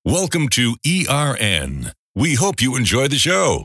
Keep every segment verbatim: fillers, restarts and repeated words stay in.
Welcome to E R N. We hope you enjoy the show.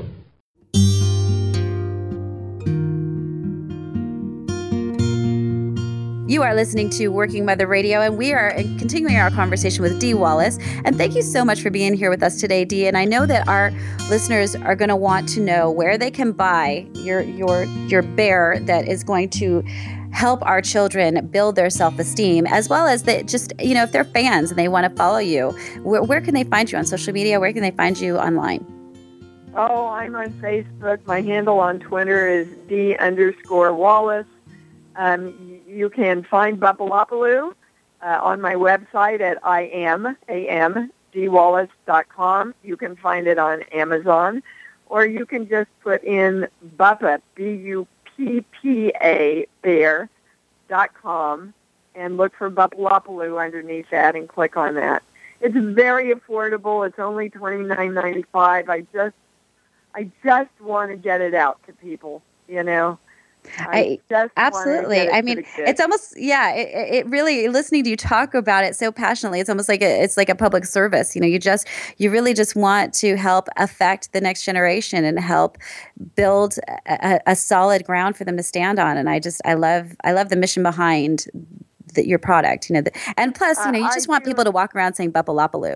You are listening to Working Mother Radio, and we are continuing our conversation with Dee Wallace. And thank you so much for being here with us today, Dee. And I know that our listeners are going to want to know where they can buy your your your bear that is going to help our children build their self-esteem, as well as that just, you know, if they're fans and they want to follow you, where, where can they find you on social media? Where can they find you online? Oh, I'm on Facebook. My handle on Twitter is D underscore Wallace. Um, you can find Bupalopaloo uh, on my website at I am, A M, D Wallace dot com. You can find it on Amazon, or you can just put in Buppa, B U P P A, bear dot com, and look for Bupalopaloo underneath that and click on that. It's very affordable. It's only twenty-nine ninety-five. I just, I just want to get it out to people, you know. I, I absolutely. I mean, it's almost, yeah, it, it really, listening to you talk about it so passionately, it's almost like a, it's like a public service. You know, you just, you really just want to help affect the next generation and help build a, a solid ground for them to stand on. And I just, I love, I love the mission behind the, your product, you know, the, and plus, you know, you just uh, want do. people to walk around saying Bupalopaloo.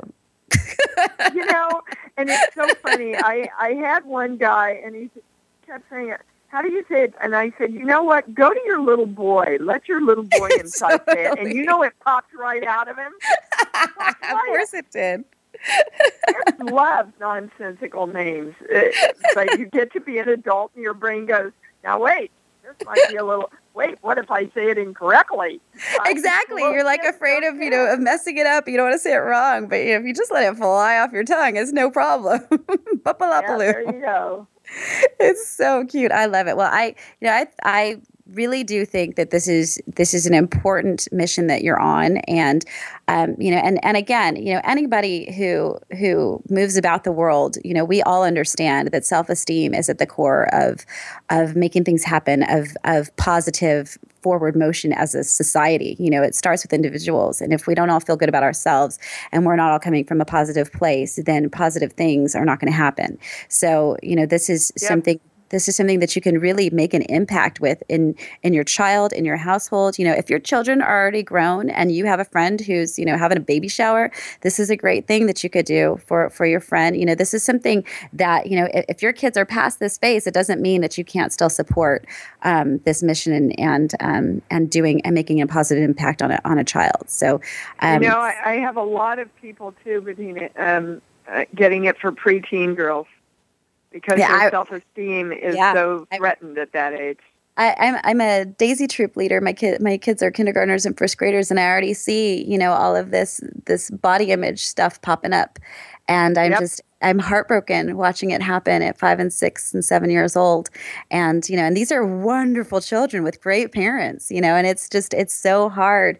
You know, and it's so funny. I, I had one guy and he kept saying it. How do you say it? And I said, you know what? Go to your little boy. Let your little boy inside so say it. And you know it popped right out of him. Of course it did. Kids love nonsensical names. But you get to be an adult and your brain goes, now wait, this might be a little, wait, what if I say it incorrectly? Exactly. You're like afraid of, you know, of messing it up. You don't want to say it wrong. But you know, if you just let it fly off your tongue, it's no problem. Bupalopaloo. Yeah, there you go. It's so cute. I love it. Well, I, you know, I, I really do think that this is this is an important mission that you're on, and um, you know, and and again, you know, anybody who who moves about the world, you know, we all understand that self-esteem is at the core of of making things happen, of of positive forward motion as a society. You know, it starts with individuals, and if we don't all feel good about ourselves and we're not all coming from a positive place, then positive things are not going to happen. So, you know, this is yep. something. This is something that you can really make an impact with in, in your child, in your household. You know, if your children are already grown and you have a friend who's, you know, having a baby shower, this is a great thing that you could do for, for your friend. You know, this is something that, you know, if, if your kids are past this phase, it doesn't mean that you can't still support um, this mission and and um, and doing and making a positive impact on a on a child. So, um, you know, I, I have a lot of people too, Bettina, um, uh, getting it for preteen girls. Because yeah, their I, self-esteem is yeah, so threatened I, at that age. I, I'm I'm a Daisy Troop leader. My kid my kids are kindergartners and first graders, and I already see, you know, all of this this body image stuff popping up, and I'm yep. just I'm heartbroken watching it happen at five and six and seven years old, and you know, and these are wonderful children with great parents, you know, and it's just it's so hard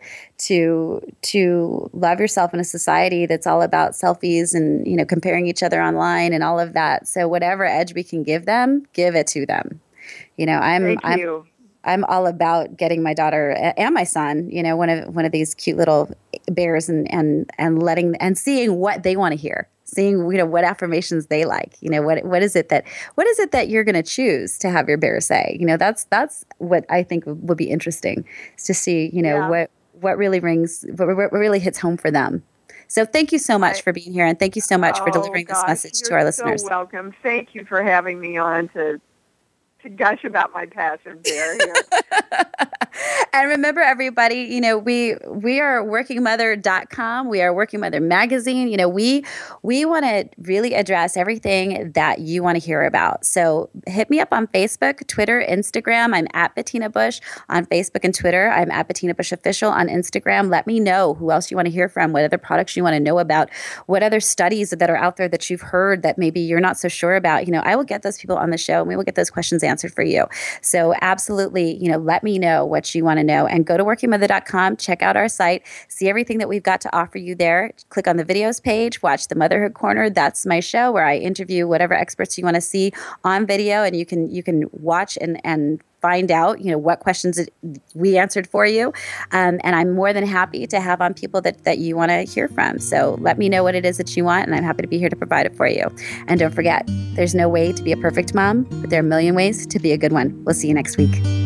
to to love yourself in a society that's all about selfies and, you know, comparing each other online and all of that. So whatever edge we can give them, give it to them. You know, I'm Thank I'm you. I'm all about getting my daughter and my son, you know, one of one of these cute little bears and and and letting and seeing what they want to hear. Seeing, you know, what affirmations they like, you know, what what is it that what is it that you're going to choose to have your bear say? You know, that's that's what I think would be interesting, is to see, you know, yeah. what what really rings, what, what really hits home for them. So thank you so much I, for being here, and thank you so much oh, for delivering gosh, this message to our so listeners. You're welcome. Thank you for having me on to to gush about my passion there. And remember, everybody, you know, we we are working mother dot com. We are Working Mother Magazine. You know, we we want to really address everything that you want to hear about. So hit me up on Facebook, Twitter, Instagram. I'm at Bettina Bush on Facebook and Twitter. I'm at Bettina Bush Official on Instagram. Let me know who else you want to hear from, what other products you want to know about, what other studies that are out there that you've heard that maybe you're not so sure about. You know, I will get those people on the show, and we will get those questions answered for you. So absolutely, you know, let me know what you want to know, and go to working mother dot com, check out our site, see everything that we've got to offer you there. Click on the videos page, watch the Motherhood Corner. That's my show where I interview whatever experts you want to see on video, and you can you can watch and and find out, you know, what questions it, we answered for you. Um, and I'm more than happy to have on people that, that you want to hear from. So let me know what it is that you want, and I'm happy to be here to provide it for you. And don't forget, there's no way to be a perfect mom, but there are a million ways to be a good one. We'll see you next week.